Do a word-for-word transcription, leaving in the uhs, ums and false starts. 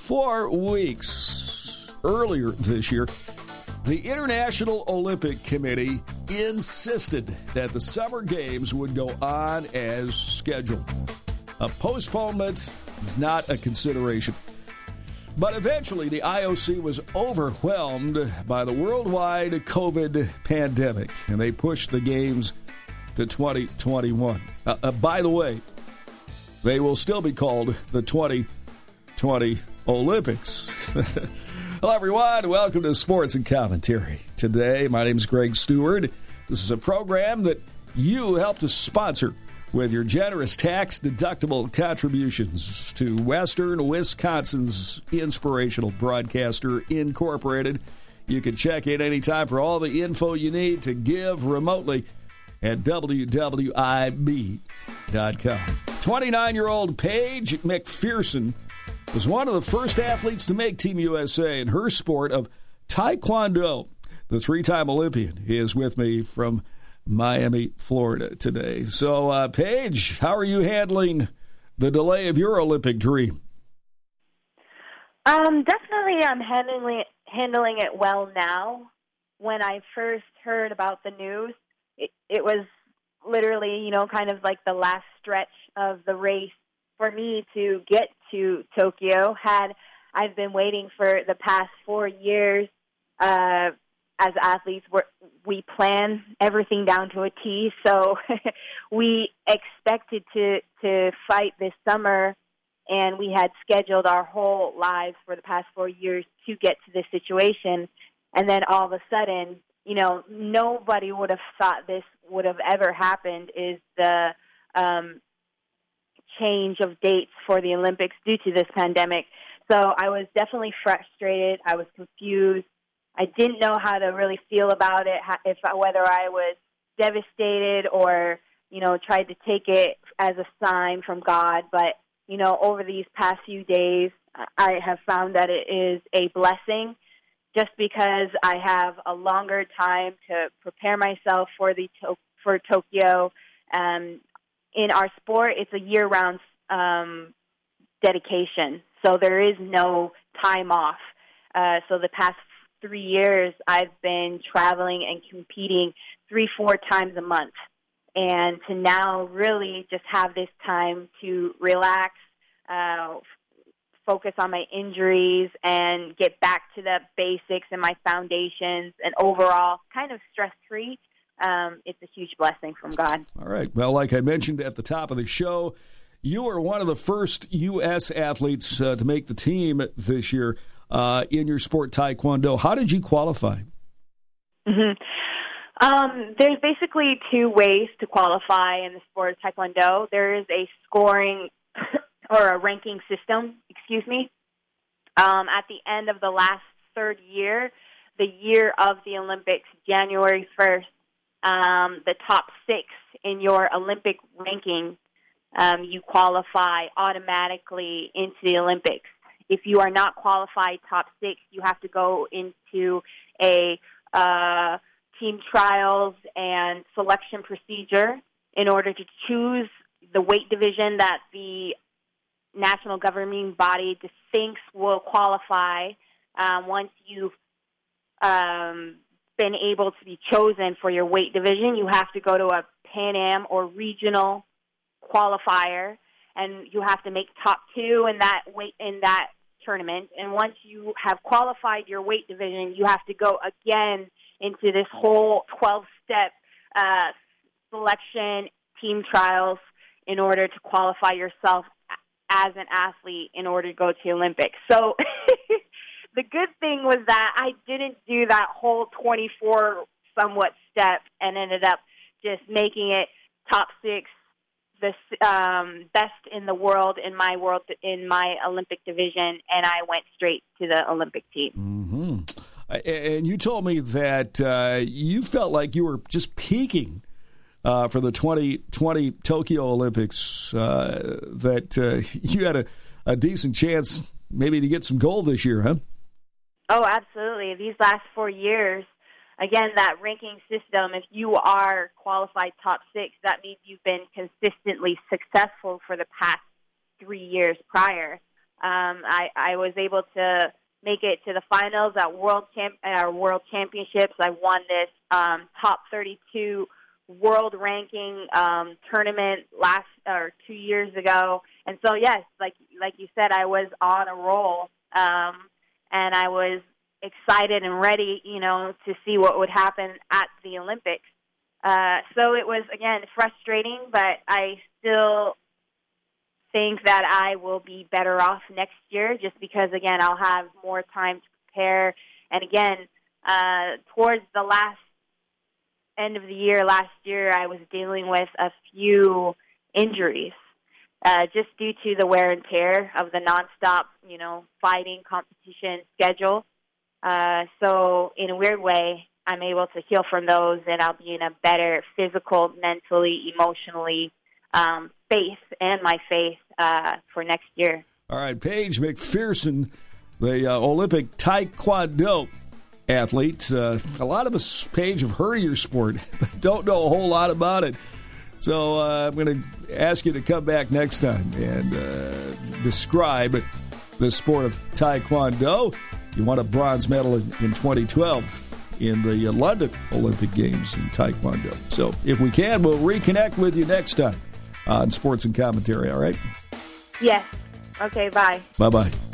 four weeks earlier this year, the International Olympic Committee insisted that the Summer Games would go on as scheduled. A postponement is not a consideration. But eventually, the I O C was overwhelmed by the worldwide COVID pandemic, and they pushed the Games to twenty twenty-one. Uh, uh, by the way, they will still be called the twenty twenty Olympics. Hello, everyone. Welcome to Sports and Commentary. Today, my name is Greg Stewart. This is a program that you help to sponsor with your generous tax-deductible contributions to Western Wisconsin's Inspirational Broadcaster Incorporated. You can check in anytime for all the info you need to give remotely at W W I B dot com. twenty-nine-year-old Paige McPherson was one of the first athletes to make Team U S A in her sport of Taekwondo. The three-time Olympian is with me from Miami, Florida today. So, uh, Paige, how are you handling the delay of your Olympic dream? Um, definitely I'm handling it, handling it well now. When I first heard about the news, it, it was literally, you know, kind of like the last stretch of the race for me to get to Tokyo. Had I've been waiting for the past four years. Uh, as athletes, we're, we plan everything down to a T, so we expected to, to fight this summer, and we had scheduled our whole lives for the past four years to get to this situation. And then all of a sudden, you know, nobody would have thought this would have ever happened, is the um, change of dates for the Olympics due to this pandemic. So I was definitely frustrated. I was confused. I didn't know how to really feel about it, if whether I was devastated or, you know, tried to take it as a sign from God. But, you know, over these past few days, I have found that it is a blessing, just because I have a longer time to prepare myself for the for Tokyo. Um, in our sport, it's a year-round um, dedication, so there is no time off. Uh, so the past three years, I've been traveling and competing three, four times a month. And to now really just have this time to relax, uh, focus on my injuries, and get back to the basics and my foundations, and overall kind of stress-free, um, it's a huge blessing from God. All right. Well, like I mentioned at the top of the show, you were one of the first U S athletes uh, to make the team this year. Uh, in your sport, Taekwondo. How did you qualify? Mm-hmm. Um, there's basically two ways to qualify in the sport of Taekwondo. There is a scoring or a ranking system, excuse me. Um, at the end of the last third year, the year of the Olympics, January first, um, the top six in your Olympic ranking, um, you qualify automatically into the Olympics. If you are not qualified top six, you have to go into a uh, team trials and selection procedure in order to choose the weight division that the national governing body thinks will qualify. Um, once you've um, been able to be chosen for your weight division, you have to go to a Pan Am or regional qualifier, and you have to make top two in that weight in that tournament. And once you have qualified your weight division, you have to go again into this whole twelve-step uh, selection team trials in order to qualify yourself as an athlete in order to go to the Olympics. So the good thing was that I didn't do that whole twenty-four somewhat step and ended up just making it top six, the um, best in the world in my world in my Olympic division, and I went straight to the Olympic team. Mm-hmm. And you told me that uh, you felt like you were just peaking uh, for the twenty twenty Tokyo Olympics, uh, that uh, you had a, a decent chance maybe to get some gold this year, huh? Oh, absolutely. These last four years, again, that ranking system, if you are qualified top six, that means you've been consistently successful for the past three years prior. Um, I, I was able to make it to the finals at World Champ at our World Championships. I won this um, top thirty-two world ranking um, tournament last or two years ago. And so, yes, like like you said, I was on a roll, um, and I was excited and ready, you know, to see what would happen at the Olympics. Uh, so it was, again, frustrating, but I still think that I will be better off next year just because, again, I'll have more time to prepare. And, again, uh, towards the last end of the year last year, I was dealing with a few injuries uh, just due to the wear and tear of the nonstop, you know, fighting competition schedule. Uh, so in a weird way, I'm able to heal from those, and I'll be in a better physical, mentally, emotionally um, faith and my faith uh, for next year. All right, Paige McPherson, the uh, Olympic Taekwondo athlete. Uh, a lot of us, Paige, have heard of your sport, but don't know a whole lot about it. So uh, I'm going to ask you to come back next time and uh, describe the sport of Taekwondo. You won a bronze medal in, in twenty twelve in the uh, London Olympic Games in Taekwondo. So if we can, we'll reconnect with you next time on Sports and Commentary, all right? Yes. Okay, bye. Bye-bye.